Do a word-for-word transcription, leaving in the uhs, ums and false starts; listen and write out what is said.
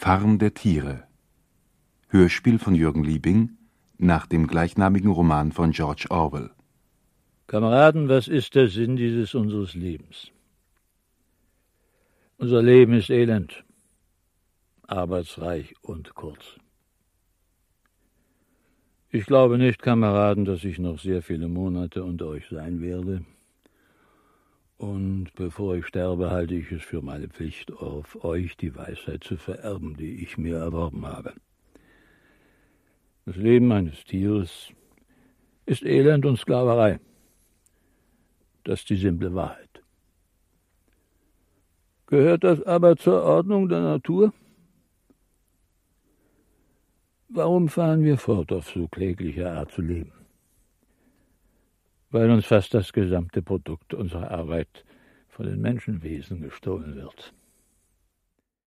Farm der Tiere. Hörspiel von Jürgen Liebing nach dem gleichnamigen Roman von George Orwell. Kameraden, was ist der Sinn dieses unseres Lebens? Unser Leben ist elend, arbeitsreich und kurz. Ich glaube nicht, Kameraden, dass ich noch sehr viele Monate unter euch sein werde. Und bevor ich sterbe, halte ich es für meine Pflicht, auf euch die Weisheit zu vererben, die ich mir erworben habe. Das Leben eines Tieres ist Elend und Sklaverei. Das ist die simple Wahrheit. Gehört das aber zur Ordnung der Natur? Warum fahren wir fort, auf so klägliche Art zu leben? Weil uns fast das gesamte Produkt unserer Arbeit von den Menschenwesen gestohlen wird.